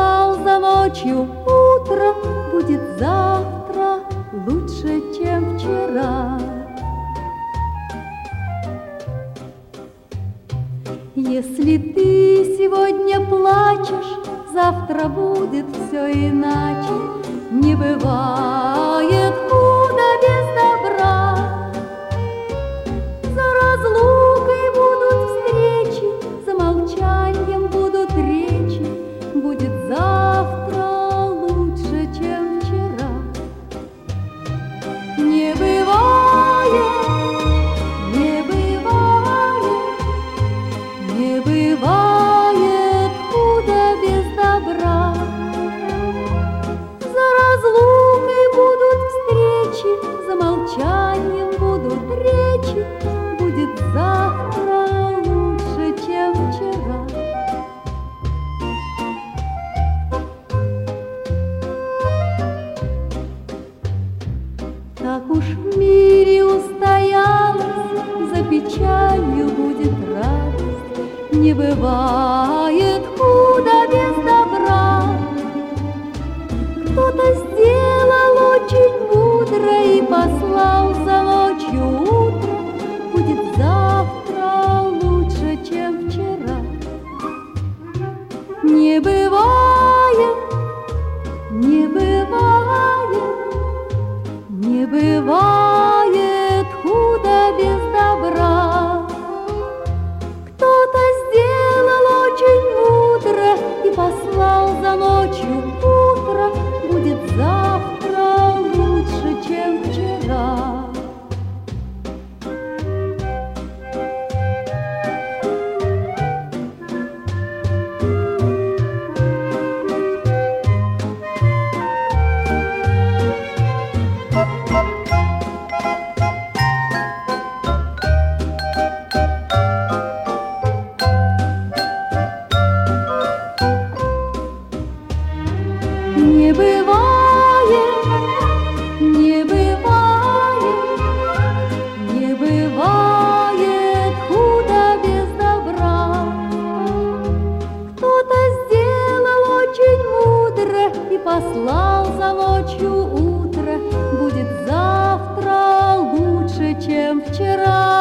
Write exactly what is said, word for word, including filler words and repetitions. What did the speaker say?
послал за ночью утро, будет завтра лучше, чем вчера. Если ты сегодня плачешь, завтра будет все иначе. Не бывает худо без добра. За разлукой будут встречи, за молчанием будут речи. Будет завтра лучше, чем вчера. Не бывает, не бывает, не бывает худо без добра. За разлукой будут встречи, за молчанием будут речи. Будет завтра лучше, чем вчера. Так уж в мире устоялась, за печалью будет радость. Не бывает худо без добра. Кто-то сделал очень мудро и послал за ночью утро. Будет завтра лучше, чем вчера. Не бывает, не бывает, не бывает худо без добра. Кто-то сделал очень мудро и послал за ночью утро. Будет завтра лучше, чем вчера. Не бывает, не бывает, не бывает худо без добра. Кто-то сделал очень мудро и послал за ночью утро. Будет завтра лучше, чем вчера.